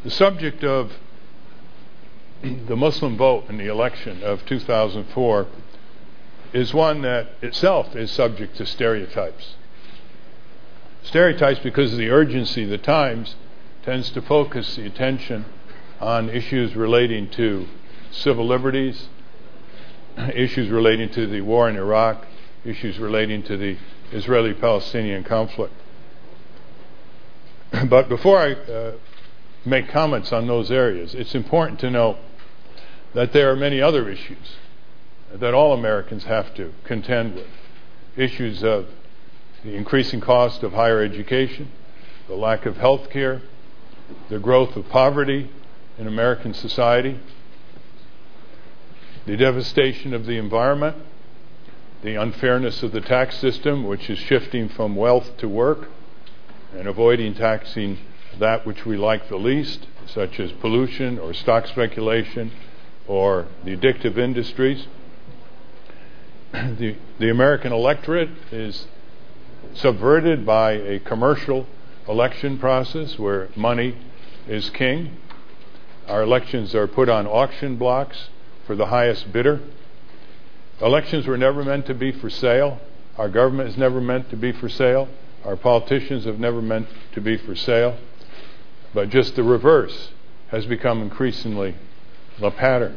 The subject of the Muslim vote in the election of 2004 is one that itself is subject to stereotypes. Stereotypes because of the urgency of the times tends to focus the attention on issues relating to civil liberties, issues relating to the war in Iraq, issues relating to the Israeli-Palestinian conflict. But before I make comments on those areas, it's important to note that there are many other issues that all Americans have to contend with. Issues of the increasing cost of higher education, the lack of health care, the growth of poverty in American society, the devastation of the environment, the unfairness of the tax system, which is shifting from wealth to work and avoiding taxing that which we like the least, such as pollution or stock speculation or the addictive industries. The American electorate is subverted by a commercial election process where money is king. Our elections are put on auction blocks for the highest bidder. Elections were never meant to be for sale. Our government is never meant to be for sale. Our politicians have never meant to be for sale. But just the reverse has become increasingly the pattern.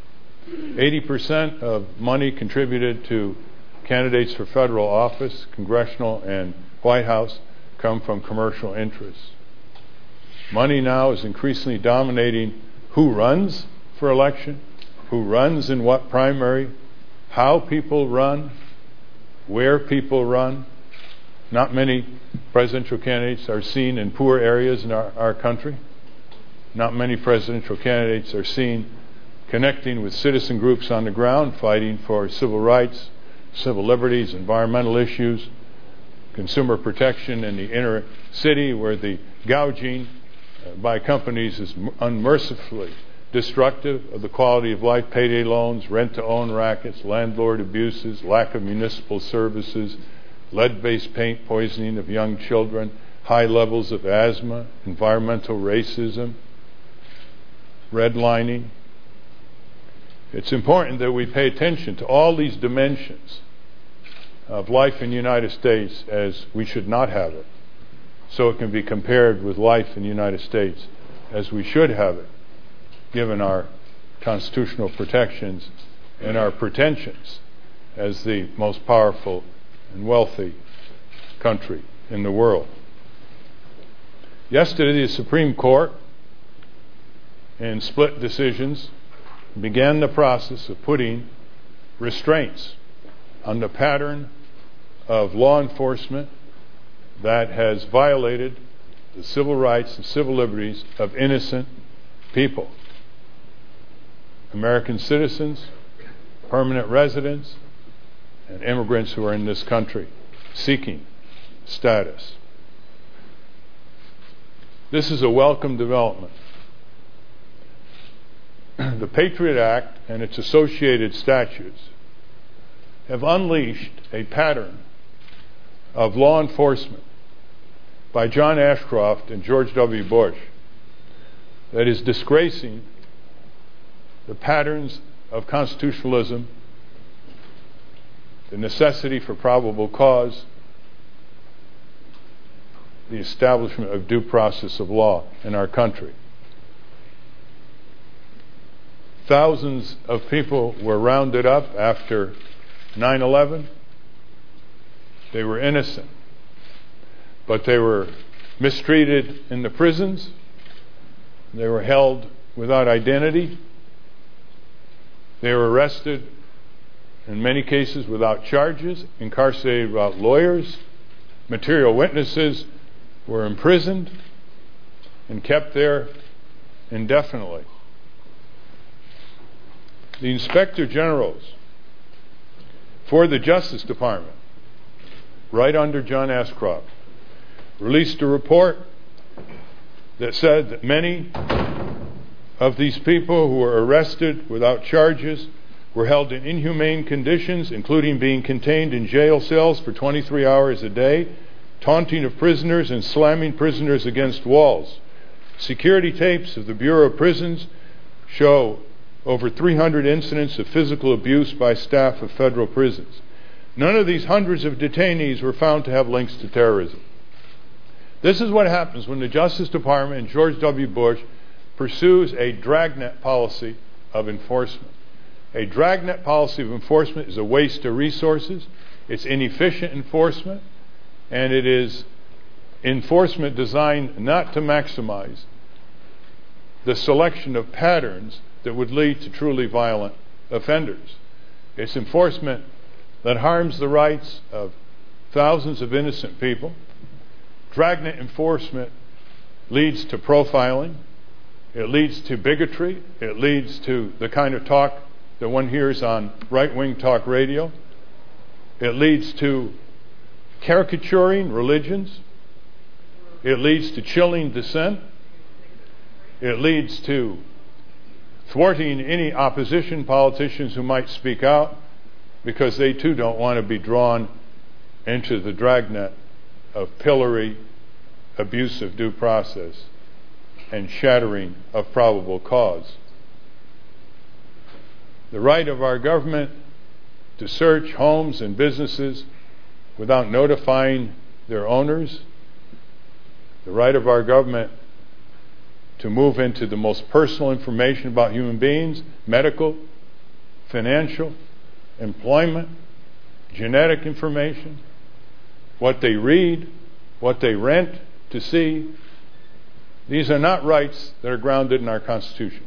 80% of money contributed to candidates for federal office, congressional and White House, come from commercial interests. Money now is increasingly dominating who runs for election, who runs in what primary, how people run, where people run. Not many presidential candidates are seen in poor areas in our country. Not many presidential candidates are seen connecting with citizen groups on the ground, fighting for civil rights, civil liberties, environmental issues, consumer protection in the inner city, where the gouging by companies is unmercifully destructive of the quality of life. Payday loans, rent-to-own rackets, landlord abuses, lack of municipal services, lead-based paint poisoning of young children, high levels of asthma, environmental racism, redlining. It's important that we pay attention to all these dimensions of life in the United States as we should not have it, so it can be compared with life in the United States as we should have it, given our constitutional protections and our pretensions as the most powerful and wealthy country in the world. Yesterday, the Supreme Court, in split decisions, began the process of putting restraints on the pattern of law enforcement that has violated the civil rights and civil liberties of innocent people, American citizens, permanent residents, and immigrants who are in this country seeking status. This is a welcome development. The Patriot Act and its associated statutes have unleashed a pattern of law enforcement by John Ashcroft and George W. Bush that is disgracing the patterns of constitutionalism, the necessity for probable cause, the establishment of due process of law in our country. Thousands of people were rounded up after 9/11. They were innocent, but they were mistreated in the prisons. They were held without identity. They were arrested, in many cases, without charges, incarcerated without lawyers. Material witnesses were imprisoned and kept there indefinitely. The Inspector Generals for the Justice Department, right under John Ashcroft, released a report that said that many of these people who were arrested without charges were held in inhumane conditions, including being contained in jail cells for 23 hours a day, taunting of prisoners and slamming prisoners against walls, Security tapes of the Bureau of Prisons show over 300 incidents of physical abuse by staff of federal prisons. None of these hundreds of detainees were found to have links to terrorism. This is what happens when the Justice Department and George W. Bush pursues a dragnet policy of enforcement. A dragnet policy of enforcement is a waste of resources, it's inefficient enforcement, and it is enforcement designed not to maximize the selection of patterns that would lead to truly violent offenders. It's enforcement that harms the rights of thousands of innocent people. Dragnet enforcement leads to profiling. It leads to bigotry. It leads to the kind of talk that one hears on right-wing talk radio. It leads to caricaturing religions. It leads to chilling dissent. It leads to thwarting any opposition politicians who might speak out, because they too don't want to be drawn into the dragnet of pillory, abuse of due process, and shattering of probable cause. The right of our government to search homes and businesses without notifying their owners, the right of our government to move into the most personal information about human beings, medical, financial, employment, genetic information, what they read, what they rent to see. These are not rights that are grounded in our Constitution.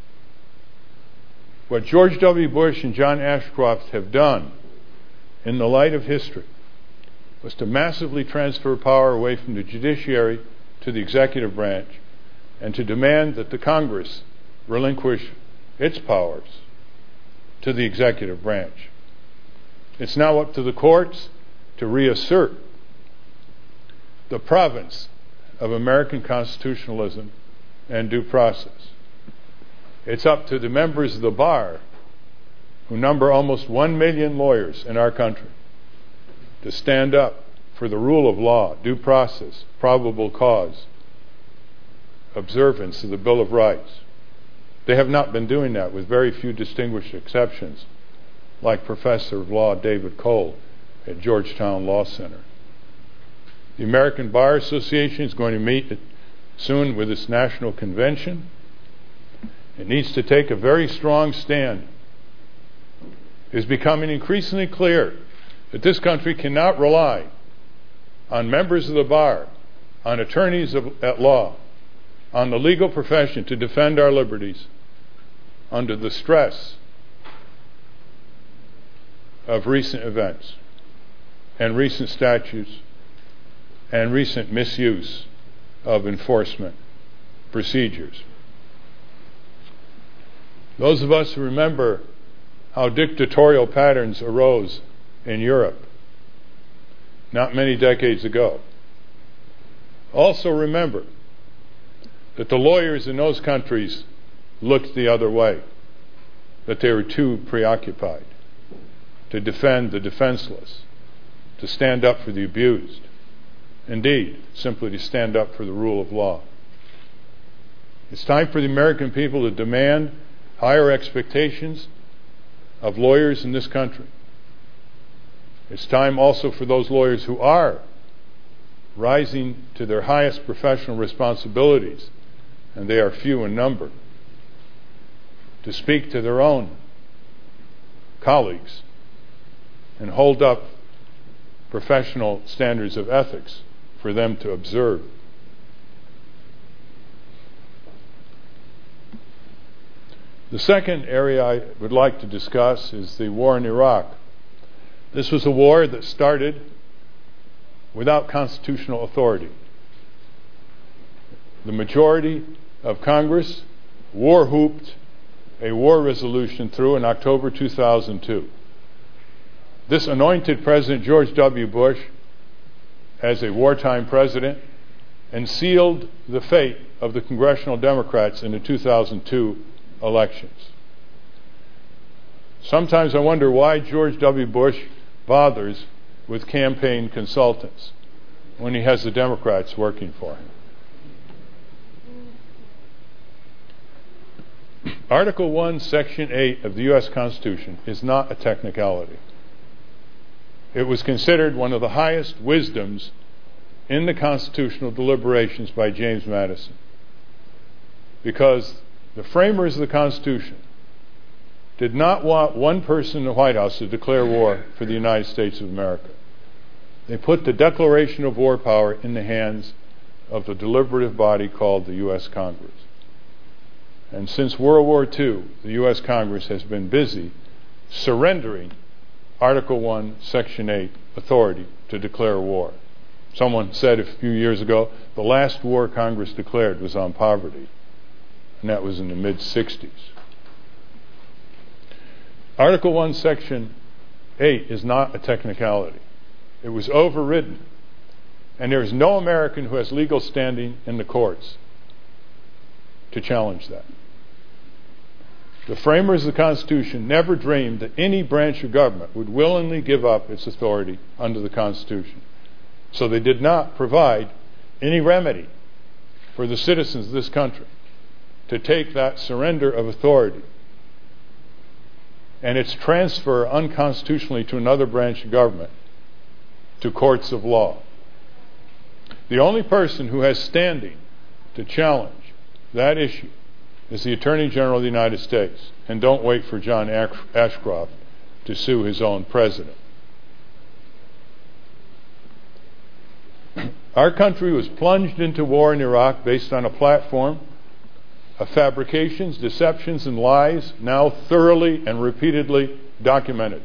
What George W. Bush and John Ashcroft have done in the light of history was to massively transfer power away from the judiciary to the executive branch, and to demand that the Congress relinquish its powers to the executive branch. It's now up to the courts to reassert the province of American constitutionalism and due process. It's up to the members of the bar, who number almost 1 million lawyers in our country, to stand up for the rule of law, due process, probable cause, observance of the Bill of Rights. They have not been doing that, with very few distinguished exceptions, like Professor of Law David Cole at Georgetown Law Center. The American Bar Association is going to meet soon with its national convention. It needs to take a very strong stand. It is becoming increasingly clear that this country cannot rely on members of the bar, on attorneys at law, on the legal profession to defend our liberties under the stress of recent events and recent statutes and recent misuse of enforcement procedures. Those of us who remember how dictatorial patterns arose in Europe not many decades ago also remember that the lawyers in those countries looked the other way, that they were too preoccupied to defend the defenseless, to stand up for the abused, indeed, simply to stand up for the rule of law. It's time for the American people to demand higher expectations of lawyers in this country. It's time also for those lawyers who are rising to their highest professional responsibilities, and they are few in number, to speak to their own colleagues and hold up professional standards of ethics for them to observe. The second area I would like to discuss is the war in Iraq. This was a war that started without constitutional authority. The majority of Congress war-whooped a war resolution through in October 2002. This anointed President George W. Bush as a wartime president and sealed the fate of the congressional Democrats in the 2002 elections. Sometimes I wonder why George W. Bush bothers with campaign consultants when he has the Democrats working for him. Article 1, Section 8 of the U.S. Constitution is not a technicality. It was considered one of the highest wisdoms in the constitutional deliberations by James Madison, because the framers of the Constitution did not want one person in the White House to declare war for the United States of America. They put the declaration of war power in the hands of the deliberative body called the U.S. Congress. And since World War II, the U.S. Congress has been busy surrendering Article 1, Section 8 authority to declare war. Someone said a few years ago, the last war Congress declared was on poverty, and that was in the mid-60s. Article 1, Section 8 is not a technicality. It was overridden, and there is no American who has legal standing in the courts to challenge that. The framers of the Constitution never dreamed that any branch of government would willingly give up its authority under the Constitution. So they did not provide any remedy for the citizens of this country to take that surrender of authority and its transfer unconstitutionally to another branch of government to courts of law. The only person who has standing to challenge that issue is the Attorney General of the United States. And don't wait for John Ashcroft to sue his own president. Our country was plunged into war in Iraq based on a platform of fabrications, deceptions, and lies now thoroughly and repeatedly documented.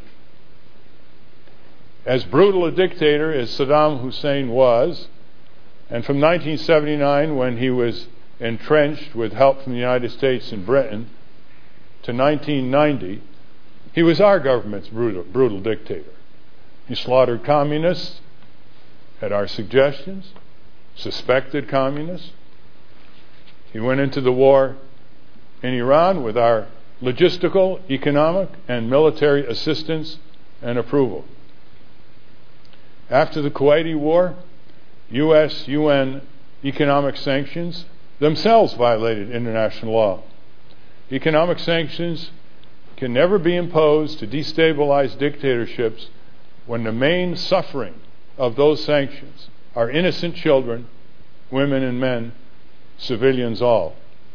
As brutal a dictator as Saddam Hussein was, and from 1979, when he was entrenched with help from the United States and Britain, to 1990, he was our government's brutal dictator. He slaughtered communists at our suggestions, suspected communists. He went into the war in Iran with our logistical, economic, and military assistance and approval. After the Kuwaiti War, U.S. UN economic sanctions themselves violated international law. Economic sanctions can never be imposed to destabilize dictatorships when the main suffering of those sanctions are innocent children, women and men, civilians all.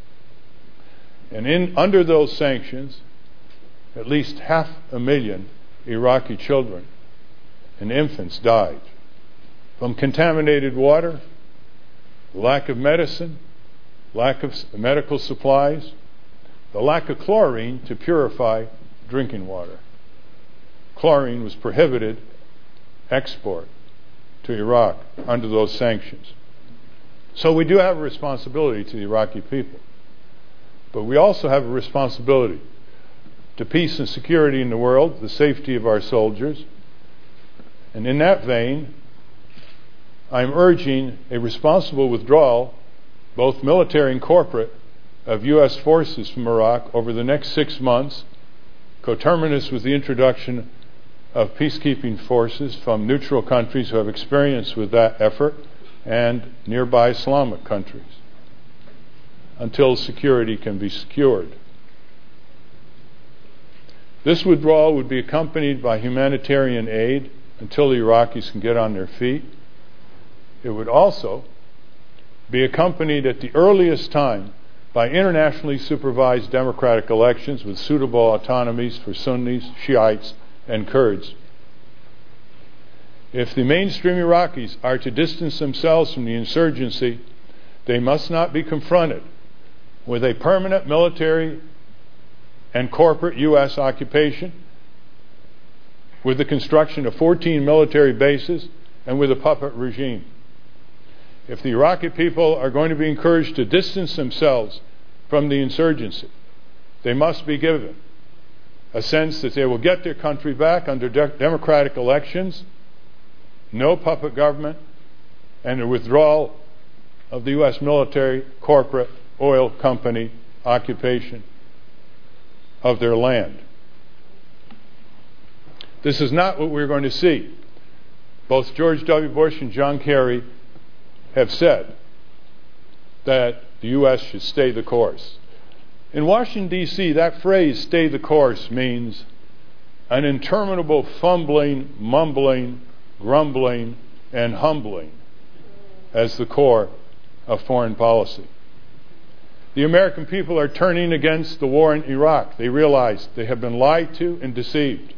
And under those sanctions, at least 500,000 Iraqi children and infants died from contaminated water, lack of medicine, lack of medical supplies, the lack of chlorine to purify drinking water. Chlorine was prohibited export to Iraq under those sanctions. So we do have a responsibility to the Iraqi people. But we also have a responsibility to peace and security in the world, the safety of our soldiers. And in that vein, I'm urging a responsible withdrawal, both military and corporate, of U.S. forces from Iraq over the next 6 months, coterminous with the introduction of peacekeeping forces from neutral countries who have experience with that effort and nearby Islamic countries, until security can be secured. This withdrawal would be accompanied by humanitarian aid until the Iraqis can get on their feet. It would also be accompanied at the earliest time by internationally supervised democratic elections with suitable autonomies for Sunnis, Shiites, and Kurds. If the mainstream Iraqis are to distance themselves from the insurgency, they must not be confronted with a permanent military and corporate U.S. occupation, with the construction of 14 military bases, and with a puppet regime. If the Iraqi people are going to be encouraged to distance themselves from the insurgency, they must be given a sense that they will get their country back under democratic elections, no puppet government, and a withdrawal of the U.S. military, corporate, oil company occupation of their land. This is not what we're going to see. Both George W. Bush and John Kerry have said that the U.S. should stay the course. In Washington, D.C., that phrase, stay the course, means an interminable fumbling, mumbling, grumbling, and humbling as the core of foreign policy. The American people are turning against the war in Iraq. They realize they have been lied to and deceived.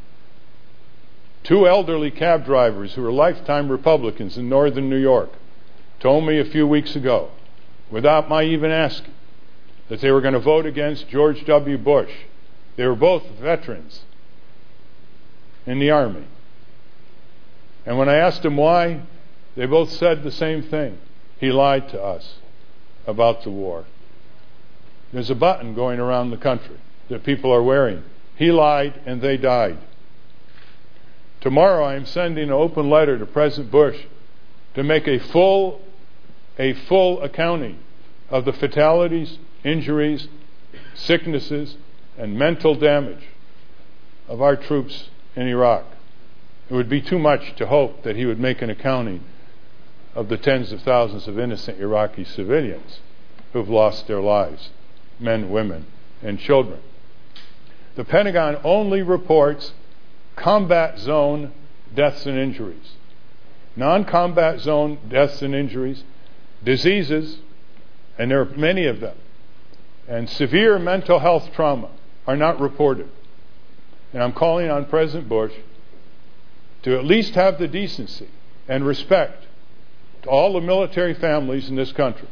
2 elderly cab drivers who are lifetime Republicans in northern New York told me a few weeks ago, without my even asking, that they were going to vote against George W. Bush. They were both veterans in the Army. And when I asked them why, they both said the same thing. He lied to us about the war. There's a button going around the country that people are wearing. He lied and they died. Tomorrow I am sending an open letter to President Bush to make a full accounting of the fatalities, injuries, sicknesses, and mental damage of our troops in Iraq. It would be too much to hope that he would make an accounting of the tens of thousands of innocent Iraqi civilians who've lost their lives, men, women, and children. The Pentagon only reports combat zone deaths and injuries. Non-combat zone deaths and injuries, diseases, and there are many of them, and severe mental health trauma are not reported. And I'm calling on President Bush to at least have the decency and respect to all the military families in this country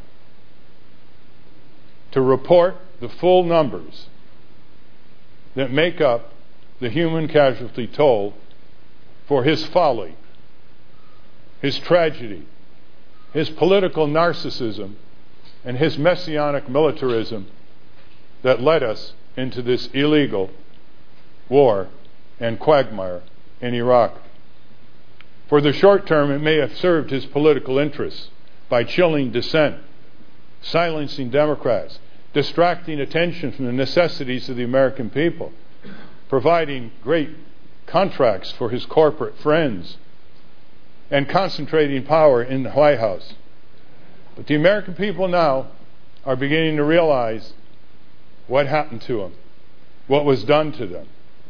to report the full numbers that make up the human casualty toll for his folly, his tragedy, his political narcissism, and his messianic militarism that led us into this illegal war and quagmire in Iraq. For the short term, it may have served his political interests by chilling dissent, silencing Democrats, distracting attention from the necessities of the American people, providing great contracts for his corporate friends, and concentrating power in the White House. But the American people now are beginning to realize what happened to them, what was done to them.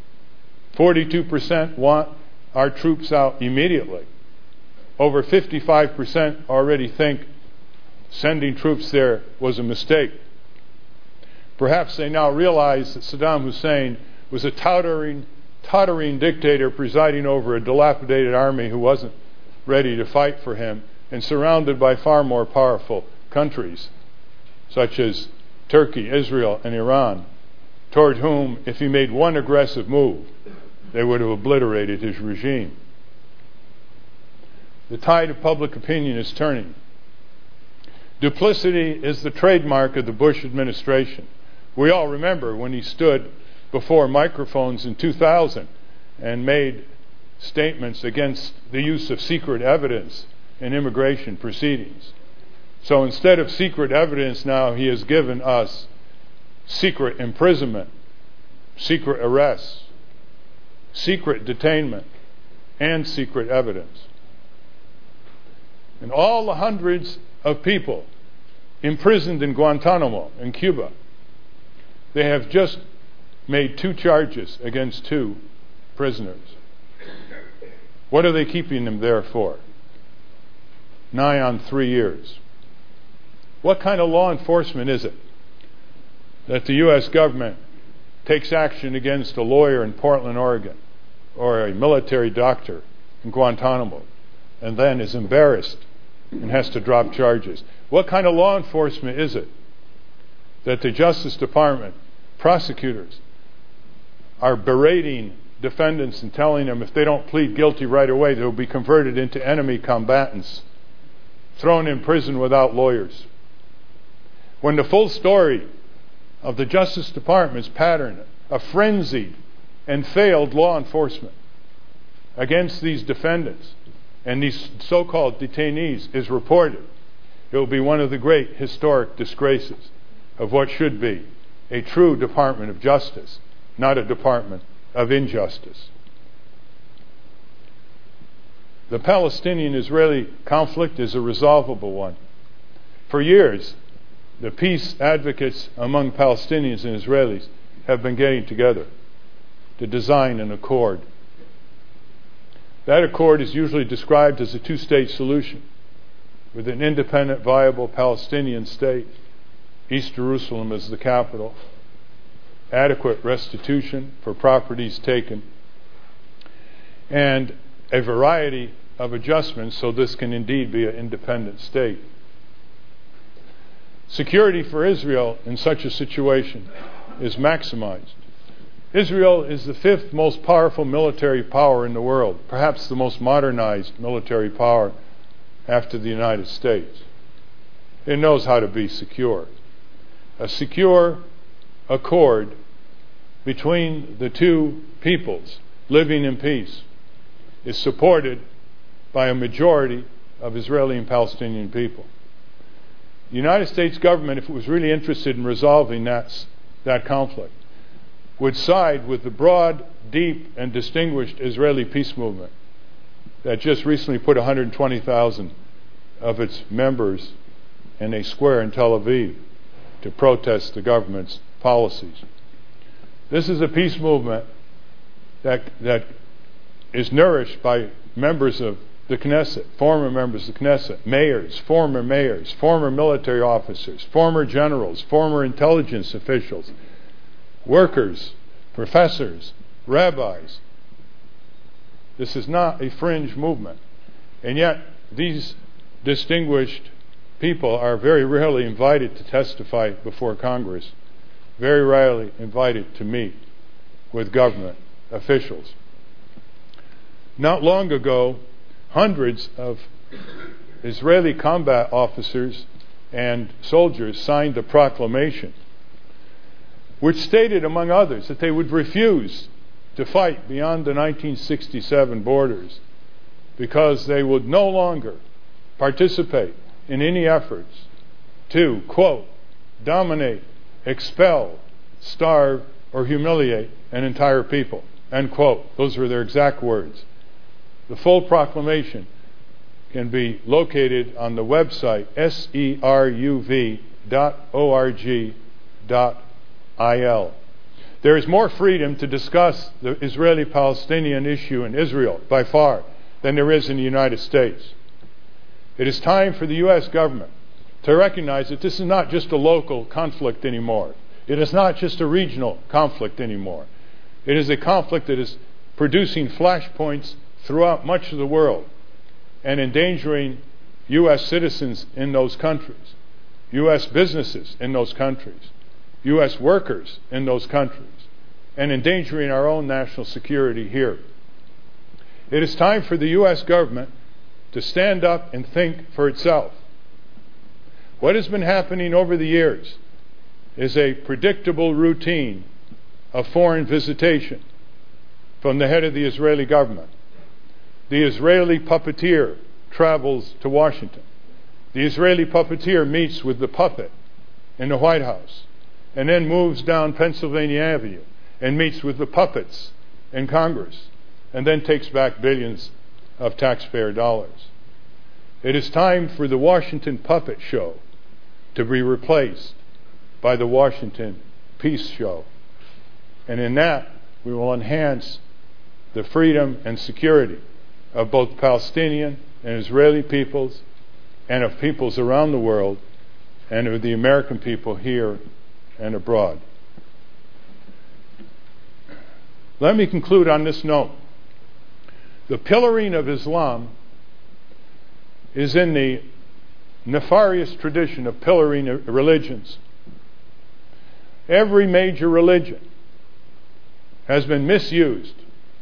42% want our troops out immediately. Over 55% already think sending troops there was a mistake. Perhaps they now realize that Saddam Hussein was a tottering dictator presiding over a dilapidated army who wasn't ready to fight for him and surrounded by far more powerful countries, such as Turkey, Israel, and Iran, toward whom, if he made one aggressive move, they would have obliterated his regime. The tide of public opinion is turning. Duplicity is the trademark of the Bush administration. We all remember when he stood before microphones in 2000 and made statements against the use of secret evidence in immigration proceedings. So instead of secret evidence now, he has given us secret imprisonment, secret arrests, secret detainment, and secret evidence. And all the hundreds of people imprisoned in Guantanamo in Cuba, they have just made 2 charges against 2 prisoners. What are they keeping them there for? Nigh on 3 years. What kind of law enforcement is it that the U.S. government takes action against a lawyer in Portland, Oregon, or a military doctor in Guantanamo, and then is embarrassed and has to drop charges? What kind of law enforcement is it that the Justice Department, prosecutors, are berating defendants and telling them if they don't plead guilty right away, they'll be converted into enemy combatants, thrown in prison without lawyers? When the full story of the Justice Department's pattern of frenzied and failed law enforcement against these defendants and these so-called detainees is reported, it will be one of the great historic disgraces of what should be a true Department of Justice, not a Department of Injustice. The Palestinian-Israeli conflict is a resolvable one. For years, the peace advocates among Palestinians and Israelis have been getting together to design an accord. That accord is usually described as a two-state solution, with an independent, viable Palestinian state, East Jerusalem as the capital, adequate restitution for properties taken, and a variety of adjustments so this can indeed be an independent state. Security for Israel in such a situation is maximized. Israel is the fifth most powerful military power in the world, perhaps the most modernized military power after the United States. It knows how to be secure. A secure accord between the two peoples living in peace is supported by a majority of Israeli and Palestinian people. The United States government, if it was really interested in resolving that conflict, would side with the broad, deep, and distinguished Israeli peace movement that just recently put 120,000 of its members in a square in Tel Aviv to protest the government's policies. This is a peace movement that is nourished by members of the Knesset, former members of the Knesset, mayors, former military officers, former generals, former intelligence officials, workers, professors, rabbis. This is not a fringe movement. And yet, these distinguished people are very rarely invited to testify before Congress, very rarely invited to meet with government officials. Not long ago, hundreds of Israeli combat officers and soldiers signed a proclamation which stated, among others, that they would refuse to fight beyond the 1967 borders because they would no longer participate in any efforts to, quote, dominate, expel, starve, or humiliate an entire people, end quote. Those were their exact words. The full proclamation can be located on the website seruv.org.il. There is more freedom to discuss the Israeli-Palestinian issue in Israel, by far, than there is in the United States. It is time for the U.S. government to recognize that this is not just a local conflict anymore. It is not just a regional conflict anymore. It is a conflict that is producing flashpoints throughout much of the world and endangering U.S. citizens in those countries, U.S. businesses in those countries, U.S. workers in those countries, and endangering our own national security here. It is time for the U.S. government to stand up and think for itself. What has been happening over the years is a predictable routine of foreign visitation from the head of the Israeli government. The Israeli puppeteer travels to Washington. The Israeli puppeteer meets with the puppet in the White House and then moves down Pennsylvania Avenue and meets with the puppets in Congress and then takes back billions of taxpayer dollars. It is time for the Washington puppet show to be replaced by the Washington peace show. And in that, we will enhance the freedom and security of both Palestinian and Israeli peoples and of peoples around the world and of the American people here and abroad. Let me conclude on this note. The pillaring of Islam is in the nefarious tradition of pillaring religions. Every major religion has been misused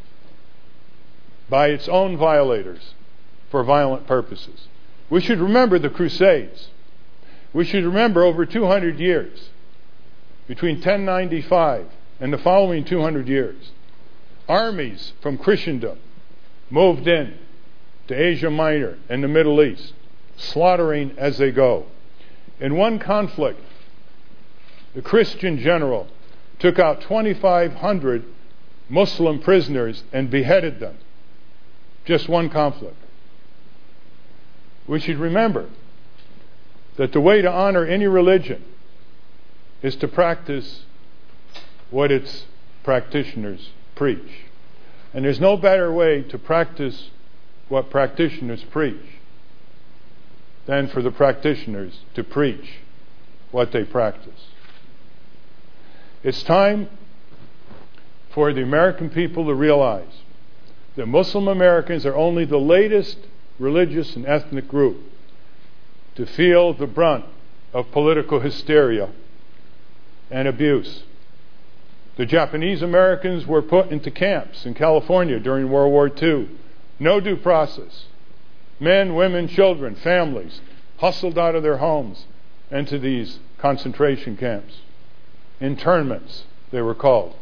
by its own violators for violent purposes. We should remember the Crusades. We should remember over 200 years, between 1095 and the following 200 years, armies from Christendom moved in to Asia Minor and the Middle East, slaughtering as they go. In one conflict, the Christian general took out 2,500 Muslim prisoners and beheaded them. Just one conflict. We should remember that the way to honor any religion is to practice what its practitioners preach. And there's no better way to practice what practitioners preach than for the practitioners to preach what they practice. It's time for the American people to realize that Muslim Americans are only the latest religious and ethnic group to feel the brunt of political hysteria and abuse. The Japanese Americans were put into camps in California during World War II. No due process. Men, women, children, families hustled out of their homes into these concentration camps. Internments, they were called.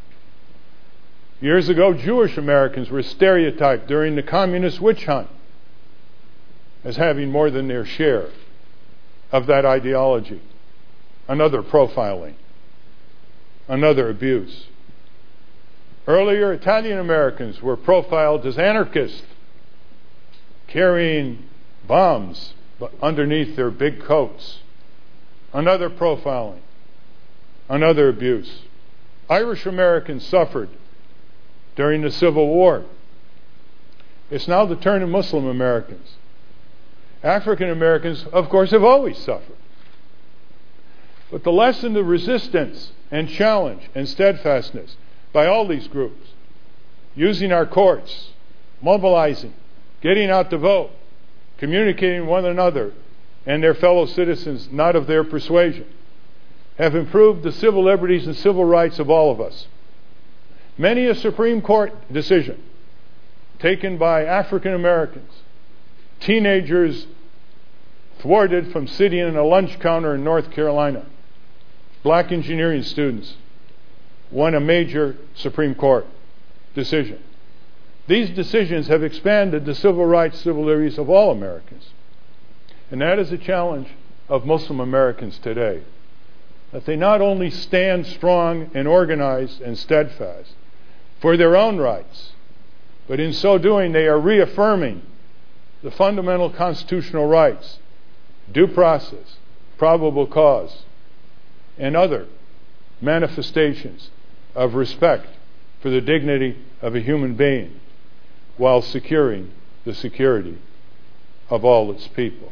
Years ago, Jewish Americans were stereotyped during the communist witch hunt as having more than their share of that ideology. Another profiling. Another abuse. Earlier, Italian Americans were profiled as anarchists, carrying bombs underneath their big coats. Another profiling. Another abuse. Irish Americans suffered during the Civil War. It's now the turn of Muslim Americans. African Americans, of course, have always suffered. But the lesson of resistance and challenge and steadfastness by all these groups, using our courts, mobilizing, getting out to vote, communicating with one another and their fellow citizens not of their persuasion, have improved the civil liberties and civil rights of all of us. Many a Supreme Court decision taken by African Americans, teenagers thwarted from sitting in a lunch counter in North Carolina, black engineering students won a major Supreme Court decision. These decisions have expanded the civil rights, civil liberties of all Americans. And that is a challenge of Muslim Americans today, that they not only stand strong and organized and steadfast for their own rights, but in so doing they are reaffirming the fundamental constitutional rights, due process, probable cause, and other manifestations of respect for the dignity of a human being while securing the security of all its people.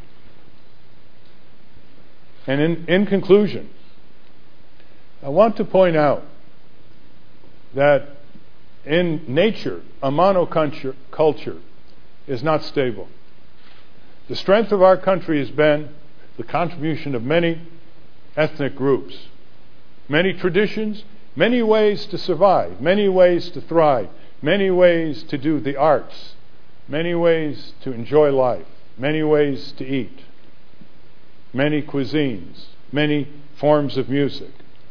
And in conclusion, I want to point out that in nature, a monoculture is not stable. The strength of our country has been the contribution of many ethnic groups, many traditions, many ways to survive, many ways to thrive, many ways to do the arts, many ways to enjoy life, many ways to eat, many cuisines, many forms of music.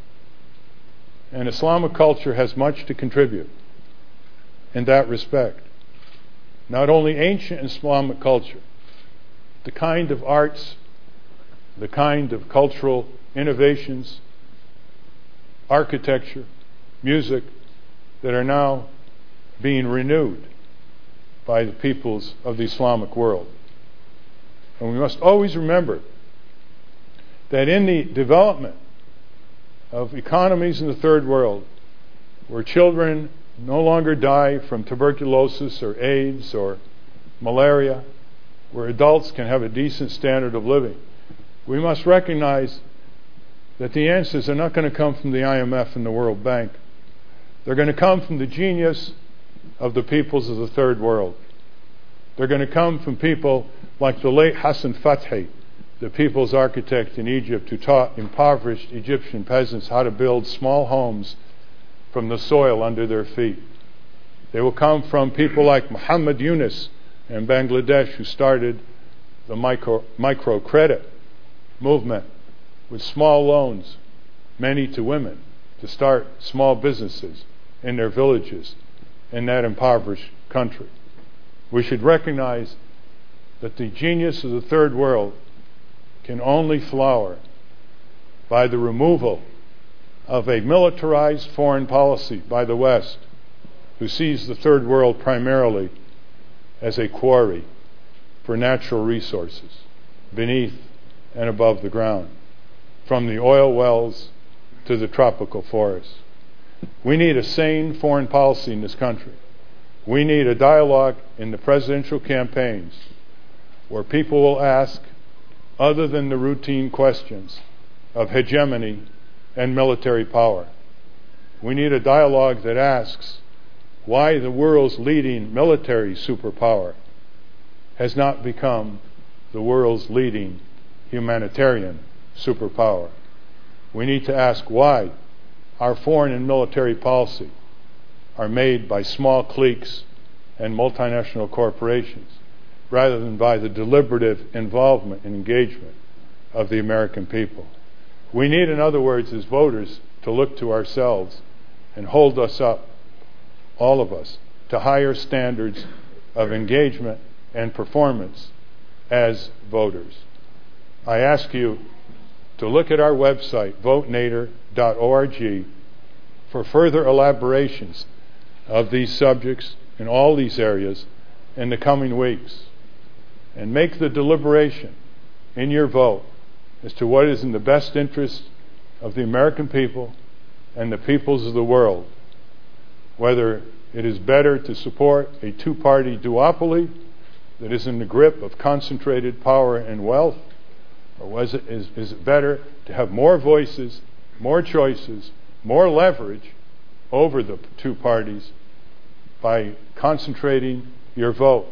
And Islamic culture has much to contribute in that respect. Not only ancient Islamic culture, the kind of arts, the kind of cultural innovations, architecture, music that are now being renewed by the peoples of the Islamic world. And we must always remember that in the development of economies in the third world, where children no longer die from tuberculosis or AIDS or malaria, where adults can have a decent standard of living, we must recognize that the answers are not going to come from the IMF and the World Bank. They're going to come from the genius of the peoples of the third world. They're going to come from people like the late Hassan Fathi, the people's architect in Egypt, who taught impoverished Egyptian peasants how to build small homes from the soil under their feet. They will come from people like Muhammad Yunus in Bangladesh, who started the microcredit movement with small loans, many to women, to start small businesses in their villages in that impoverished country. We should recognize that the genius of the third world can only flower by the removal of a militarized foreign policy by the West, who sees the third world primarily as a quarry for natural resources beneath and above the ground, from the oil wells to the tropical forests. We need a sane foreign policy in this country. We need a dialogue in the presidential campaigns where people will ask, other than the routine questions of hegemony and military power. We need a dialogue that asks why the world's leading military superpower has not become the world's leading humanitarian superpower. We need to ask why our foreign and military policy are made by small cliques and multinational corporations rather than by the deliberative involvement and engagement of the American people. We need, in other words, as voters, to look to ourselves and hold us up, all of us, to higher standards of engagement and performance as voters. I ask you to look at our website, votenader.org, for further elaborations of these subjects in all these areas in the coming weeks. And make the deliberation in your vote as to what is in the best interest of the American people and the peoples of the world. Whether it is better to support a two-party duopoly that is in the grip of concentrated power and wealth, or is it better to have more voices, more choices, more leverage over the two parties by concentrating your vote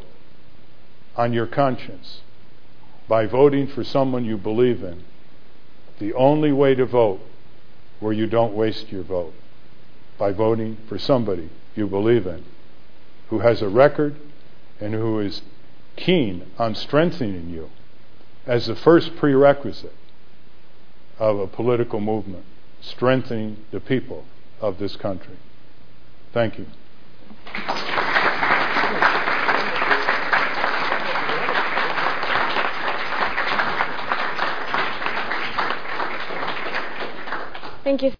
on your conscience, by voting for someone you believe in. The only way to vote where you don't waste your vote, by voting for somebody you believe in, who has a record and who is keen on strengthening you as the first prerequisite of a political movement, strengthening the people of this country. Thank you. Thank you.